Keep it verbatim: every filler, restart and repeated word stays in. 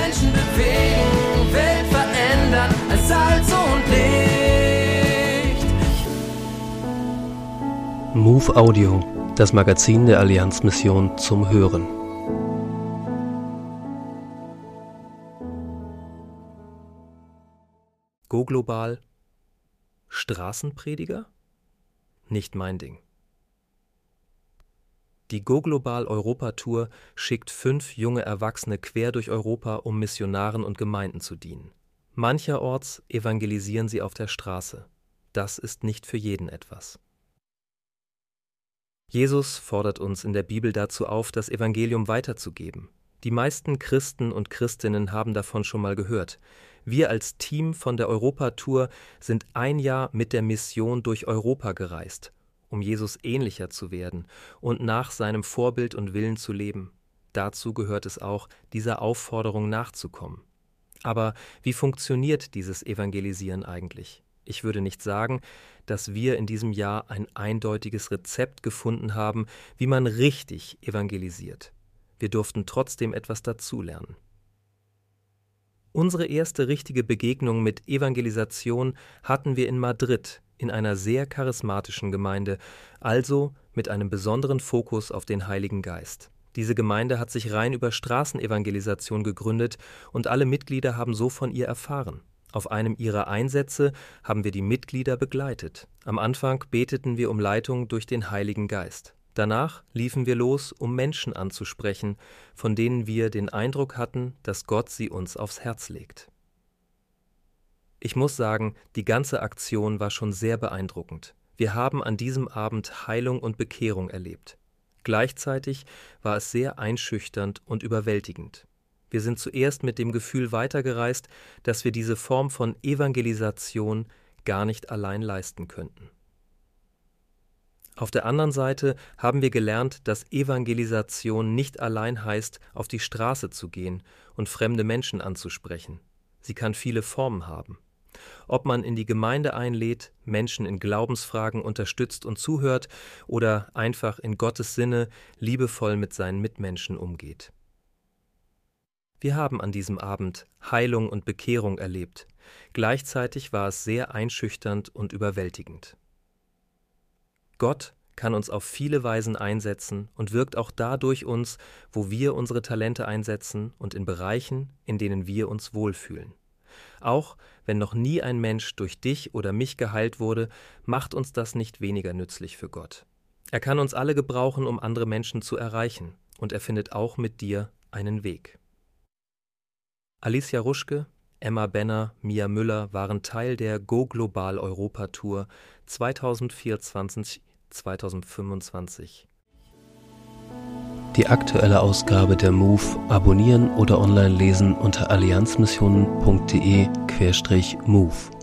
Menschen bewegen, Welt verändern als Salz und Licht. Move Audio, das Magazin der Allianzmission zum Hören. Go Global, Straßenprediger? Nicht mein Ding. Die Go Global Europa-Tour schickt fünf junge Erwachsene quer durch Europa, um Missionaren und Gemeinden zu dienen. Mancherorts evangelisieren sie auf der Straße. Das ist nicht für jeden etwas. Jesus fordert uns in der Bibel dazu auf, das Evangelium weiterzugeben. Die meisten Christen und Christinnen haben davon schon mal gehört. Wir als Team von der Europa-Tour sind ein Jahr mit der Mission durch Europa gereist, um Jesus ähnlicher zu werden und nach seinem Vorbild und Willen zu leben. Dazu gehört es auch, dieser Aufforderung nachzukommen. Aber wie funktioniert dieses Evangelisieren eigentlich? Ich würde nicht sagen, dass wir in diesem Jahr ein eindeutiges Rezept gefunden haben, wie man richtig evangelisiert. Wir durften trotzdem etwas dazulernen. Unsere erste richtige Begegnung mit Evangelisation hatten wir in Madrid, in einer sehr charismatischen Gemeinde, also mit einem besonderen Fokus auf den Heiligen Geist. Diese Gemeinde hat sich rein über Straßenevangelisation gegründet und alle Mitglieder haben so von ihr erfahren. Auf einem ihrer Einsätze haben wir die Mitglieder begleitet. Am Anfang beteten wir um Leitung durch den Heiligen Geist. Danach liefen wir los, um Menschen anzusprechen, von denen wir den Eindruck hatten, dass Gott sie uns aufs Herz legt. Ich muss sagen, die ganze Aktion war schon sehr beeindruckend. Wir haben an diesem Abend Heilung und Bekehrung erlebt. Gleichzeitig war es sehr einschüchternd und überwältigend. Wir sind zuerst mit dem Gefühl weitergereist, dass wir diese Form von Evangelisation gar nicht allein leisten könnten. Auf der anderen Seite haben wir gelernt, dass Evangelisation nicht allein heißt, auf die Straße zu gehen und fremde Menschen anzusprechen. Sie kann viele Formen haben. Ob man in die Gemeinde einlädt, Menschen in Glaubensfragen unterstützt und zuhört oder einfach in Gottes Sinne liebevoll mit seinen Mitmenschen umgeht. Wir haben an diesem Abend Heilung und Bekehrung erlebt. Gleichzeitig war es sehr einschüchternd und überwältigend. Gott kann uns auf viele Weisen einsetzen und wirkt auch da durch uns, wo wir unsere Talente einsetzen und in Bereichen, in denen wir uns wohlfühlen. Auch wenn noch nie ein Mensch durch dich oder mich geheilt wurde, macht uns das nicht weniger nützlich für Gott. Er kann uns alle gebrauchen, um andere Menschen zu erreichen, und er findet auch mit dir einen Weg. Alicia Ruschke, Emma Benner, Mia Müller waren Teil der Go Global Europa Tour zweitausendvierundzwanzig bis zweitausendfünfundzwanzig. Die aktuelle Ausgabe der Move abonnieren oder online lesen unter allianzmissionen punkt de slash move.